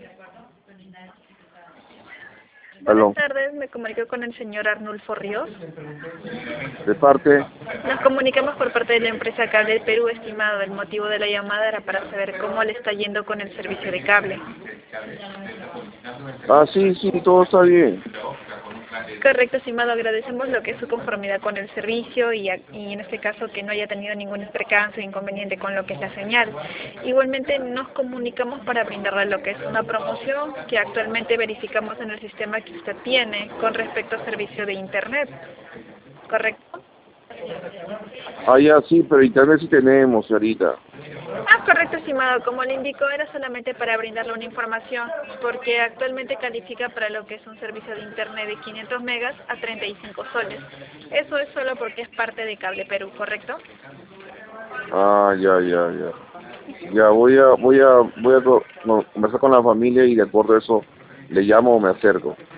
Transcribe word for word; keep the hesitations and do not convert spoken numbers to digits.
Buenas Aló, tardes, me comunico con el señor Arnulfo Ríos. de parte. Nos comunicamos por parte de la empresa Cable Perú, estimado. El motivo de la llamada era para saber cómo le está yendo con el servicio de cable. Ah, sí, sí, todo está bien. Correcto, estimado. Agradecemos lo que es su conformidad con el servicio y, a- y en este caso que no haya tenido ningún percance o inconveniente con lo que es la señal. Igualmente nos comunicamos para brindarle lo que es una promoción que actualmente verificamos en el sistema que usted tiene con respecto al servicio de Internet. ¿Correcto? Ah, ya, sí, pero internet sí tenemos ahorita. Ah, correcto, estimado. Como le indicó, era solamente para brindarle una información, porque actualmente califica para lo que es un servicio de Internet de quinientos megas a treinta y cinco soles. Eso es solo porque es parte de Cable Perú, ¿correcto? Ah, ya, ya, ya. Ya, voy a, voy a, voy a co- no, conversar con la familia y de acuerdo a eso le llamo o me acerco.